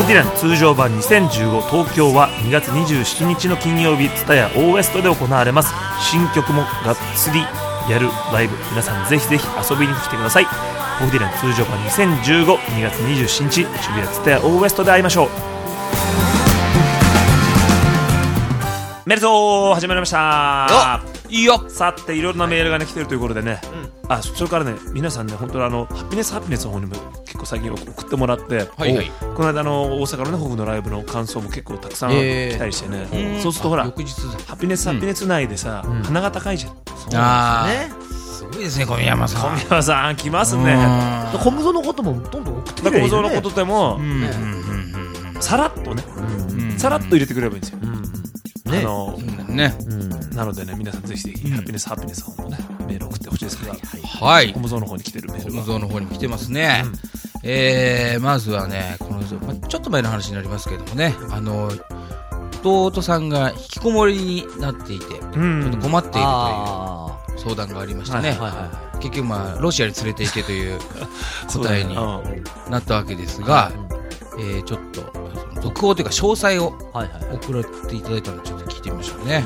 フディラン通常版2015東京は2月27日の金曜日TSUTAYAオーウエストで行われます。新曲もがっつりやるライブ、皆さんぜひぜひ遊びに来てください。フディラン通常版2015、2月27日渋谷TSUTAYAオーウエストで会いましょう。メルソー始まりました。いいよ。さていろいろなメールがね来てるということでね、それからね皆さんね本当にハピネスの方にも結構最近送ってもらって、この間大阪のねホグのライブの感想も結構たくさん来たりしてね、そうするとほらハピネス内でさ、鼻が高いじゃん。 そうですね。すごいですね、小宮山さん。 小宮山さん来ますね。 小室のこともどんどん送ってくれるよね。 小室のことでもさらっとね、さらっと入れてくれればいいんですよ。なのでね皆さんぜひぜひハピネスの方もねメール送ってほしいですが、小室の方に来てるメールが小室の方に来てますね。まずはねこのちょっと前の話になりますけどもね、弟さんが引きこもりになっていてちょっと困っているという相談がありましたね。結局ロシアに連れて行けという答えになったわけですが、ちょっと続報というか詳細を送られていただいたのでちょっと聞いてみましょうね。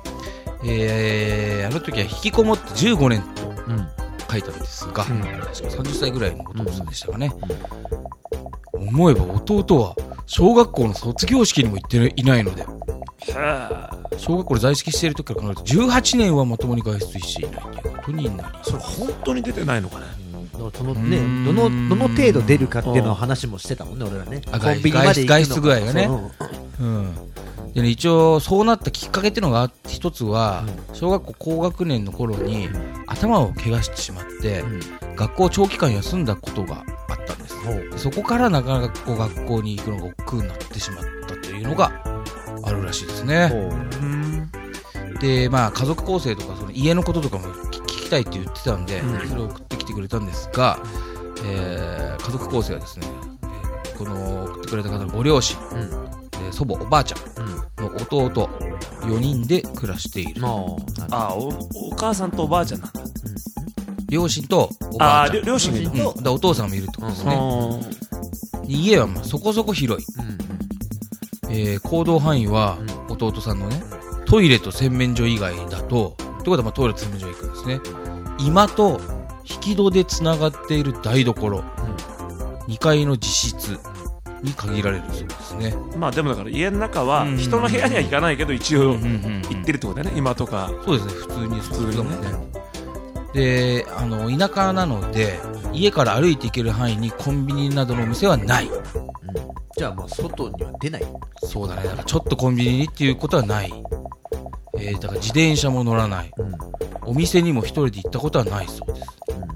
あの時は引きこもって15年と書いたんですが、確か30歳ぐらいの弟さんでしたかね。思えば弟は小学校の卒業式にも行っていないので、小学校で在籍している時から考えると18年はまともに外出していないということになり、 それ本当に出てないのかね。 そのね、どの程度出るかっていうの話もしてたもんね、俺らね。コンビニまで行くのか、 外出具合がね。でね、一応そうなったきっかけっていうのが一つは、小学校高学年の頃に頭を怪我してしまって、学校を長期間休んだことがあったんです。そこからなかなか学校に行くのが億劫になってしまったというのがあるらしいですね。で家族構成とかその家のこととかも聞きたいって言ってたんで、それを送ってきてくれたんですが、家族構成はですね、この送ってくれた方のご両親、祖母おばあちゃんの弟4人で暮らしている。 お母さんとおばあちゃんなんだ。 両親とおばあちゃん、 両親とお父さんもいるってことですね。家はそこそこ広い。行動範囲は弟さんのねトイレと洗面所以外だと、ってことはトイレと洗面所行くんですね。居間と引き戸でつながっている台所、2階の自室に限られるそうですね。 でもだから家の中は人の部屋には行かないけど一応行ってるってことだよね、今とか。 そうですね、普通にね。で田舎なので家から歩いて行ける範囲にコンビニなどのお店はない。 じゃあ外には出ない。 そうだね、だからちょっとコンビニにっていうことはない。だから自転車も乗らない、お店にも一人で行ったことはないそうです。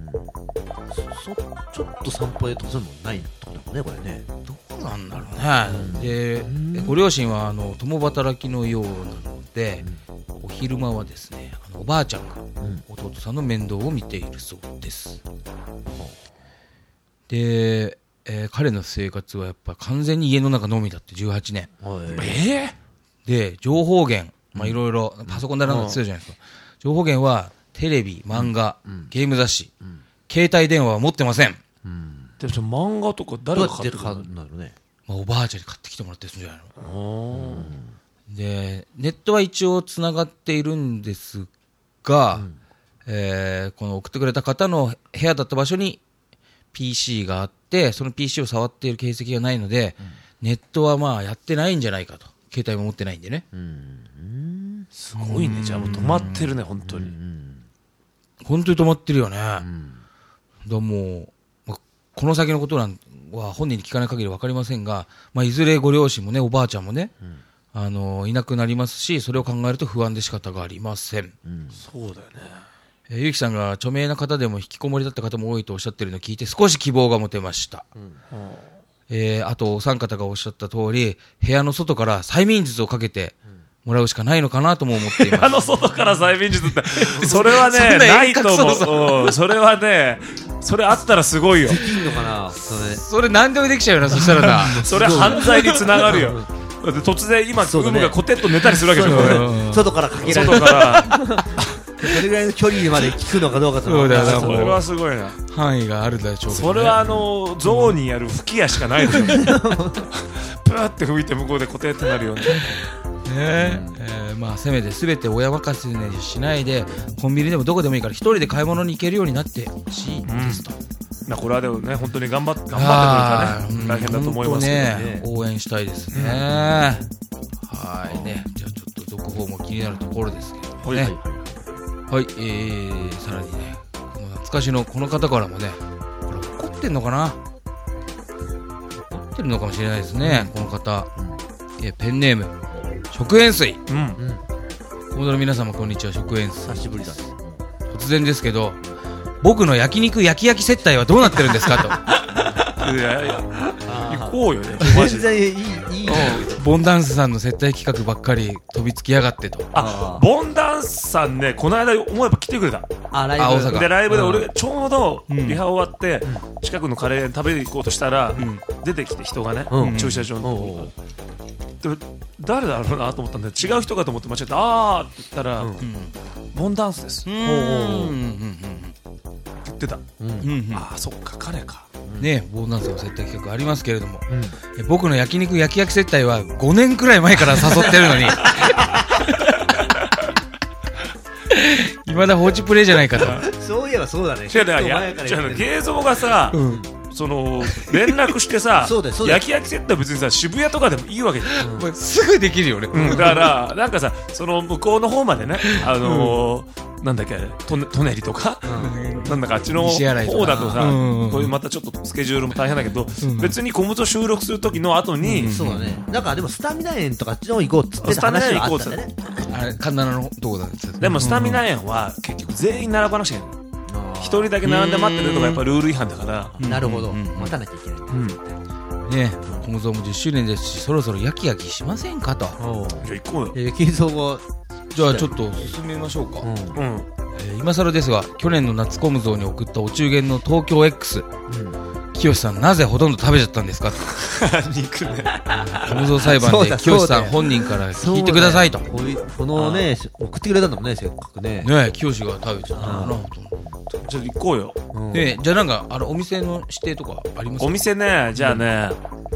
ちょっと散歩でとかそういうのないってことだもんね、これね。 どうなんだろうね。でご両親は共働きのようなので、お昼間はですねおばあちゃんが弟さんの面倒を見ているそうです。で、彼の生活はやっぱ完全に家の中のみだって18年。で情報源、いろいろパソコンでなんか強いじゃないですか。情報源はテレビ、漫画、ゲーム雑誌、携帯電話は持ってません。 でも漫画とか誰が買ってくるの？ おばあちゃんに買ってきてもらってるんじゃないの。でネットは一応つながっているんですが、この送ってくれた方の部屋だった場所に PC があって、その PC を触っている形跡がないので、ネットはやってないんじゃないかと。携帯も持ってないんでね。 すごいね。じゃあもう止まってるね、本当に。 本当に止まってるよね。だもうこの先のことは本人に聞かない限り分かりませんが、いずれご両親もねおばあちゃんもね、いなくなりますし、それを考えると不安で仕方がありません。 そうだよね。 ゆきさんが著名な方でも引きこもりだった方も多いとおっしゃってるのを聞いて少し希望が持てました。あとお三方がおっしゃった通り、部屋の外から催眠術をかけてもらうしかないのかなとも思っています。 部屋の外から催眠術ってそれはねないと思う。それはね、それあったらすごいよ。 できんのかな。 それ何でもできちゃうよな。そしたらなそれ犯罪につながるよ。突然今ウムがコテッと寝たりするわけでしょ。 外からかけられる。 外からどれぐらいの距離まで聞くのかどうかと。そうだよな。 それはすごいな。 範囲があるでしょうけどね。 それは象にやる吹き矢しかないでしょ。 ーって吹いて向こうで固定ってなるよね。 まあせめて全て親任せにしないでコンビニでもどこでもいいから一人で買い物に行けるようになってほしいですと。 これはでもね本当に頑張ってくれたらね大変だと思いますけどね。応援したいですね。はいね。じゃあちょっと続報も気になるところですけどね。はい、さらにねこの懐かしのこの方からもねこれ怒ってんのかな、怒ってるのかもしれないですね、この方、ペンネーム食塩水。コモドの皆様こんにちは。食塩水、久しぶりだ。突然ですけど僕の焼肉焼き焼き接待はどうなってるんですかと。 いや行こうよね。 全然いいボンダンスさんの接待企画ばっかり飛びつきやがってと。 ボンダンスさんねこの間思えば来てくれた。 ライブ大阪でライブで俺ちょうどリハ終わって近くのカレー食べに行こうとしたら出てきて人がね駐車場に。誰だろうなと思ったんで違う人かと思って間違えてって言ったらボンダンスですって言ってた。そっか彼かね。ボンダンスの接待企画ありますけれども、僕の焼肉焼き焼き接待は5年くらい前から誘ってるのに未だ放置プレイじゃないかと。 そういえばそうだね。 違う芸造がさその連絡してさ焼き焼きセットは別にさ渋谷とかでもいいわけじゃん。 すぐできるよね。 だからなんかさその向こうの方までねなんだっけトネリとかなんだかあっちの方だとさこういうまたちょっとスケジュールも大変だけど別に小物収録する時の後にそうだね。なんかでもスタミナ園とかあっちの方行こうっつって話があったんだね。 あれ神奈川のとこだ。 でもスタミナ園は結局全員並ばなくちゃいけない。一人だけ並んで待ってるとかやっぱルール違反だから。 なるほど。待たなきゃいけないね。コムゾーも10周年ですしそろそろ焼き焼きしませんかと。 じゃあ行こうよ。 金蔵がじゃあちょっと進めましょうか。今更ですが去年の夏コムゾーに送ったお中元の東京 X、清さんなぜほとんど食べちゃったんですかと。 肉ね。 コムゾー裁判で清さん本人から聞いてくださいと。 このね送ってくれたんだもんねせっかくね。 清が食べちゃったのかな。 じゃあ行こうよ。 じゃあなんかお店の指定とかありますか。 お店ねじゃあね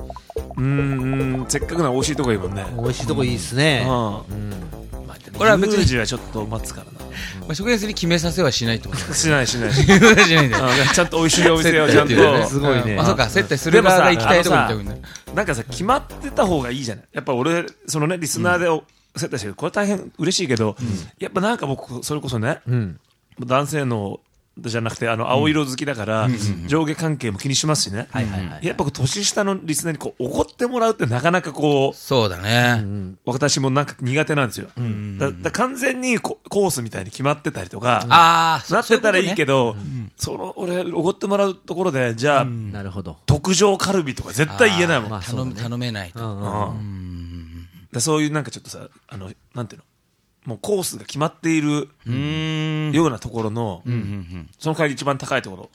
せっかくなら美味しいとこいいもんね。 美味しいとこいいっすね。 これは別に 10時はちょっと待つからな。 食塩水に決めさせはしないと思う。 しないしないしないんだよ。 ちゃんと美味しいお店をちゃんとすごいね。 そうか接待する側が行きたいとこ行ったんだ。 なんかさ決まってた方がいいじゃない。やっぱ俺そのねリスナーで接待してるこれ大変嬉しいけどやっぱなんか僕それこそね男性のじゃなくて青色好きだから上下関係も気にしますしね。やっぱ年下のリスナーにこう怒ってもらうってなかなかこうそうだね。 私もなんか苦手なんですよ。だ完全にコースみたいに決まってたりとかなってたらいいけどその俺怒ってもらうところでじゃあなるほど特上カルビとか絶対言えないもん。 頼めないと。 そういうなんかちょっとさなんていうのもうコースが決まっているようなところのその代わり一番高いところ。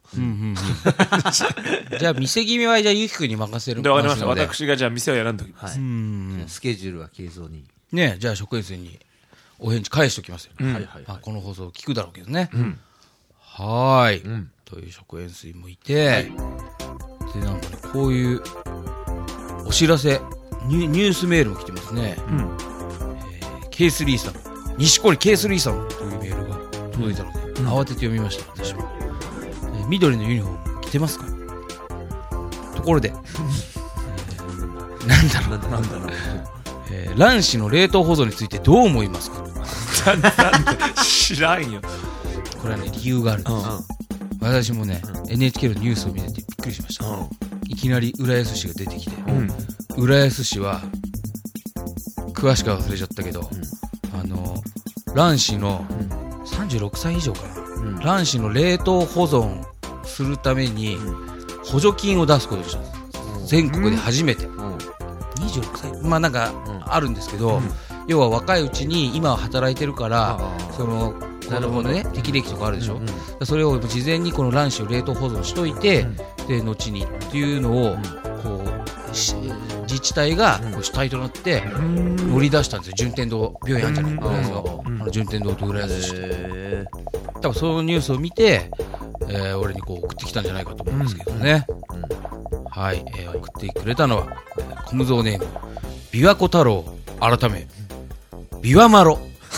じゃあ店決めはじゃあゆきくんに任せる。 わかりました。私がじゃあ店を選んでおきます。 スケジュールは継続にね。じゃあ食塩水にお返事返しておきますよ。この放送聞くだろうけどね。はい、という食塩水もいて、でなんかねこういうお知らせニュースメールも来てますね。K3 さん錦織 K3 さんというメールが届いたので、慌てて読みました私も。緑のユニフォーム着てますか。ところでなんだろう卵子の冷凍保存についてどう思いますか。 なんで知らんよ。 これはね理由があるんです。私もね NHK のニュースを見ててびっくりしました。いきなり浦安市が出てきて、浦安市は詳しくは忘れちゃったけど、卵子の36歳以上かな、卵子の冷凍保存するために補助金を出すことにしたんです。全国で初めて。26歳まあなんかあるんですけど、要は若いうちに今は働いてるからその子供のね適齢期とかあるでしょ。それを事前にこの卵子を冷凍保存しといて、で後にっていうのをこう自治体がこう主体となって乗り出したんですよ。順天堂病院あるじゃない浦安の順天堂と浦安市多分そのニュースを見て、俺にこう送ってきたんじゃないかと思うんですけどね。 はい、送ってくれたのは、コムゾーネーム、琵琶湖太郎、改め、琵琶マロ。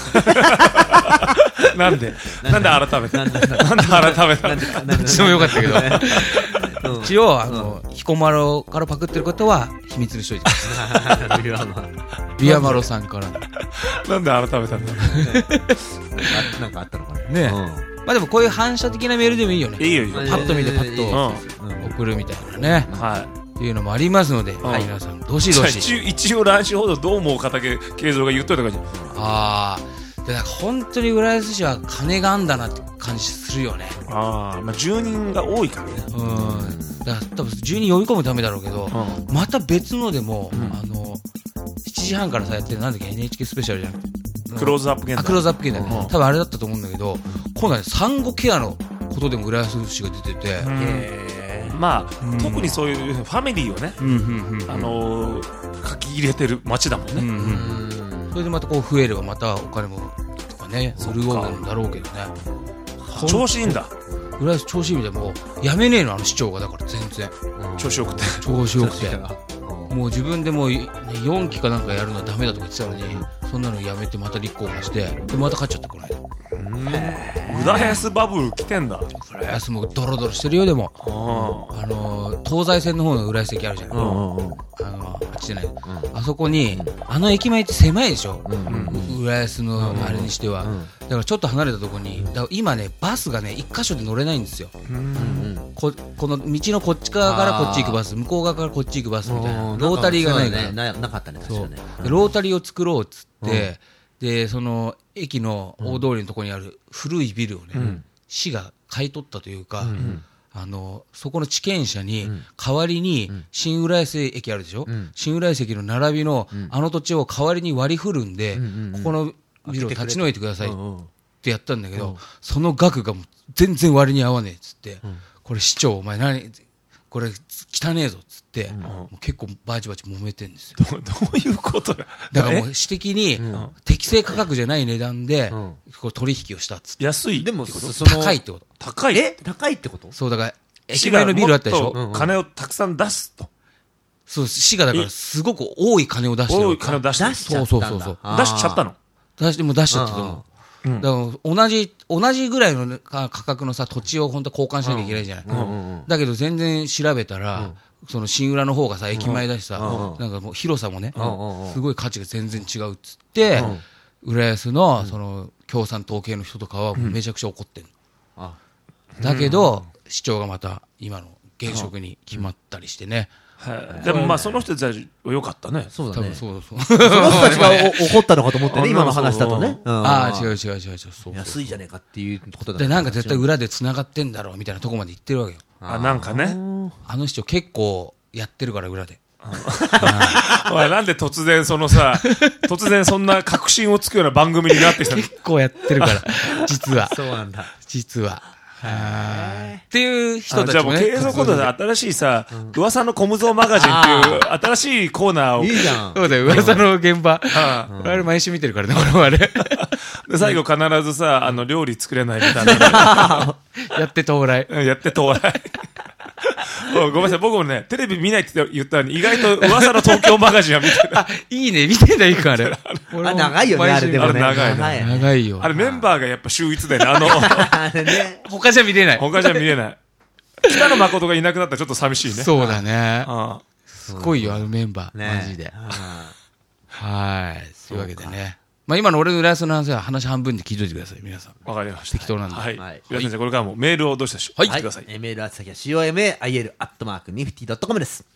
なんで改めたどっちでもよかったけど。一応、彦摩呂からパクってることは秘密にしといてください。琵琶マロさんから。 なんで改めたんだろう。 なんかあったのかな。 ね。まあでもこういう反射的なメールでもいいよね。 いいよ。 パッと見てパッと送るみたいなね。 はい。 っていうのもありますので、皆さんどしどし。 一応来週ほどどう思う方形状が言っといた感じ。 ああ。でなんか本当に浦安市は金があんだなって感じするよね。 まあ住人が多いからね。 だから多分住人呼び込むためだろうけど、また別のでも、7時半からさやってるなんだっけ NHK スペシャルじゃなくてクローズアップ現代。 クローズアップ現代ね。多分あれだったと思うんだけど、今度はね産後ケアのことでも浦安市が出てて、 まあ特にそういうファミリーをね、書き入れてる街だもんね。それでまたこう増えればまたお金もとかね潤うんだろうけどね。 調子いいんだ。 浦安調子いいみたいなもうやめねえの市長がだから全然調子よくてもう自分でもう4期かなんかやるのはダメだとか言ってたのにそんなのやめてまた立候補してでまた勝っちゃったこの間。 浦安バブル来てんだ。 浦安もドロドロしてるよ。でも東西線の方の浦安駅あるじゃん。あっちじゃない、あそこに駅前って狭いでしょ、浦安のあれにしては、だからちょっと離れたところに今ねバスがね1箇所で乗れないんですよ。この道のこっち側からこっち行くバス、向こう側からこっち行くバスみたいなロータリーがないから、 なかったね。確かね。 ロータリーを作ろうっつってでその駅の大通りのところにある古いビルをね、市が買い取ったというか、そこの地権者に代わりに新浦安駅あるでしょ、新浦安駅の並びの土地を代わりに割り振るんで、ここのビルを立ち退いてくださいってやったんだけど、その額がもう全然割に合わねえっつって、これ市長お前何これ汚ねえぞっつって、もう結構バチバチ揉めてんですよ。 どういうことだ。 だからもう私的に適正価格じゃない値段でこう取引をしたっつって。 安いでも高いってこと。 高いってこと。 そうだから駅前のビルあったでしょ。 金をたくさん出すと。 そう市がだからすごく多い金を出してる。 多い金を出してる。 そう出しちゃったの。 出しちゃったと思う。だから同じぐらいの価格のさ土地を本当は交換しなきゃいけないじゃない。だけど全然調べたらその新浦の方がさ駅前だしさ、なんかもう広さもねすごい価値が全然違うっつって、浦安のその共産党系の人とかはめちゃくちゃ怒ってる。だけど市長がまた今の現職に決まったりしてね。 でもまあその人たちは良かったね。 そうだね。 そう。 その人たちが怒ったのかと思ってね、今の話だとね。 違う。 安いじゃねえかっていうことだ。 でなんか絶対裏で繋がってんだろうみたいなとこまで言ってるわけよ。 なんかね。 市長結構やってるから裏で。 なんで突然そんな確信をつくような番組になってきたの。 結構やってるから実は。 そうなんだ。 実は。っていう人たちもね。 じゃあもう継続ことで新しいさ、噂のコムゾーマガジンっていう新しいコーナーを。 いいじゃん。 そうだよ、噂の現場。あれ毎週見てるからね、俺はあれ。 で、最後必ずさ、料理作れないみたいな。 やって到来。 やって到来。ごめんなさい、僕もね、テレビ見ないって言ったのに、意外と噂の東京マガジンは見てる。 いいね、見てんだ、いいか、あれ。 長いよね、あれでもね。 長いよ。 あれメンバーがやっぱ秀逸だよね、 あれね。 他じゃ見れない。 他じゃ見れない。北野誠がいなくなったらちょっと寂しいね。 そうだね。すごいよ、メンバー。マジで。はい。というわけでね。まあ今の俺の浦安の話半分で聞いといてください、皆さん。 わかりました。 適当なんで。 はい。浦安先生、これからもメールをどうしたでしょう。 はい。メールは先はCOMAIL@nifty.com です。